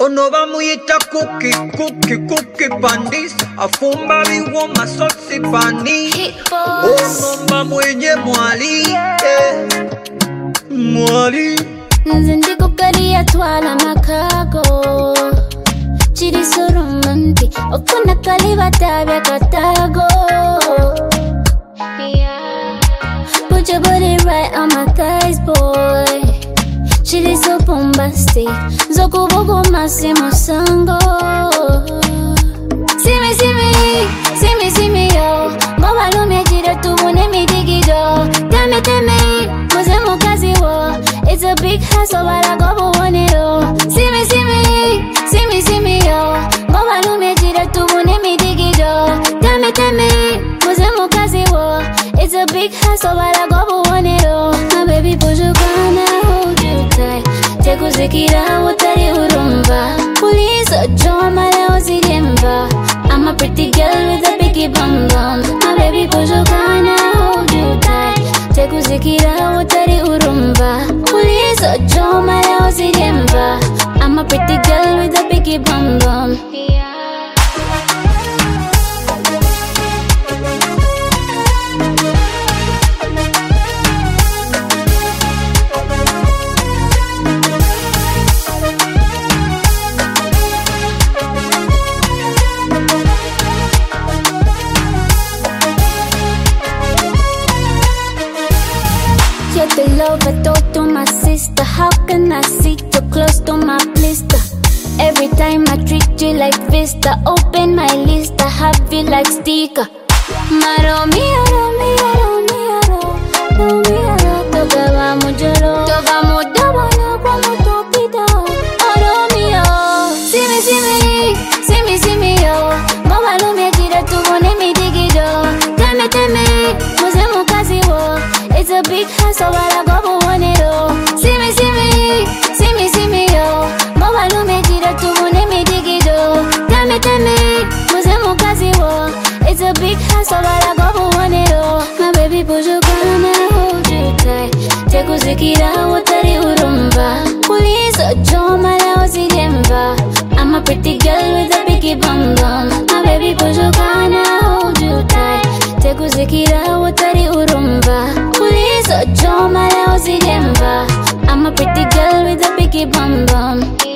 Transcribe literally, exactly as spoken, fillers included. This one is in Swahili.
Ono bamuyita cookie, cookie, cookie bandis. Afumba biwoma sotsi pani. Ono bamwenye mwali, eh. Mwali. Nze ndikugalia twala makago. Chiri so romantic. Okuna kaliba tabia katago. Put your body right on my thighs, boy. Chiri so bombastic. Zoko bogo masimo sango. See me, see me, see me, see me, yo. Ngoba lume jira tubune mi digido. Tell me, tell me, muze mukazi wo. It's a big hassle, but I go for it all. See me, see me, see me, see me, yo. Ngoba lume jira tubune mi digido. Tell me, tell me, muze mukazi wo. It's a big hassle, but I go for it all. My baby, push you gonna hold you tight. Tekuzikira utari urumba. Police a drama leo zidemba. I'm a pretty girl with a biggie bum bum. My baby, push you gonna hold you tight. Tekuzikira utari urumba. Police a drama leo zidemba. I'm a pretty girl with a biggie bum bum. You're the love I thought to my sister. How can I sit you close to my blister? Every time I treat you like Vista. Open my list, I have you like sticker. My Romeo, Romeo, Romeo, Romeo, toga va mujoro, toga mudawa na kwa mutopida. Oh Romeo, see me, see me, see me, see me, yo. Ngoba lume jira tubone mi digido. Tell me, tell me, muze mukazi wo. It's a big hassle, but I go for it all. See me, see me, see me, see me, yo. Ngoba lume jira tubone mi digido. Tell me, tell me, muze mukazi wo. It's a big hassle, but I go for it all. My baby, push you gonna hold you tight. Tekuzikira utari urumba. Police a drama leo zidemba. I'm a pretty girl with a biggie bum bum. My baby, push you gonna hold you tight. Tekuzikira utari urumba. Police a drama leo zidemba. I'm a pretty girl with a biggie bum bum.